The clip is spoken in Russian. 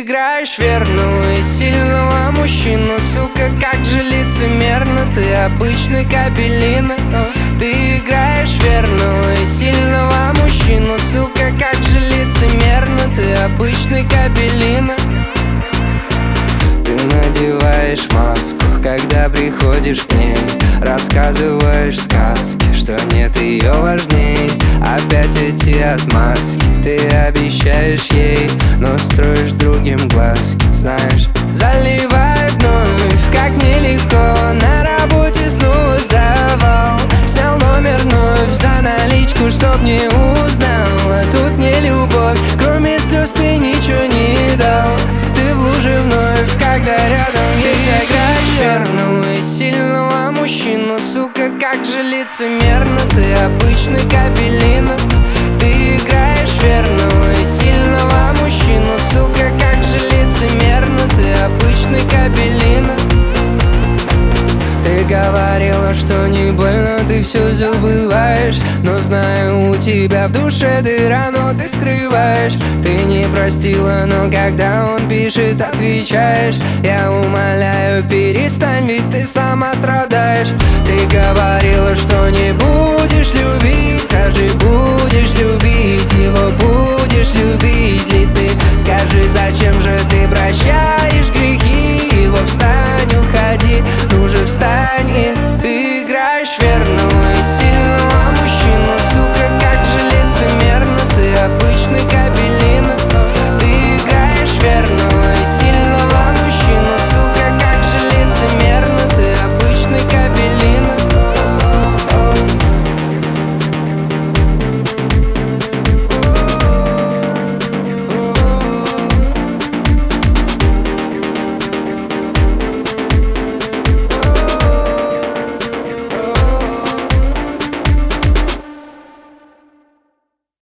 играешь верного и сильного мужчину, сука, как же лицемерно, ты обычный кабелина. Ты играешь верного и сильного мужчину, сука, как же лицемерно, ты обычный кабелина. Ты надеваешь маску, когда приходишь к ней, рассказываешь сказки, что нет ее важней. Опять эти отмазки, ты обещаешь ей, но строишь другим глазки. Знаешь, заливай вновь, как нелегко, на работе снова завал. Снял номер вновь за наличку, чтоб не узнала. Тут не любовь, кроме слез ты ничего не дал. Ты в луже вновь, когда рядом ты играешь верного и сильного мужчину, сука, как же лицемерно, ты обычный кабелина. Ты играешь верного и сильного мужчину, сука, как же лицемерно, ты обычный кабелина. Ты говорила, что не больно, ты все забываешь, но знаю, у тебя в душе дыра, но ты скрываешь. Ты не простила, но когда он пишет, отвечаешь. Я умоляю, перестань, ведь ты сама страдаешь. Ты говорила, что не будешь любить, а же будешь любить его, будешь любить ли ты? Скажи, зачем же ты прощаешь грехи его? Встань, уходи, ну же встань. И ты играешь верно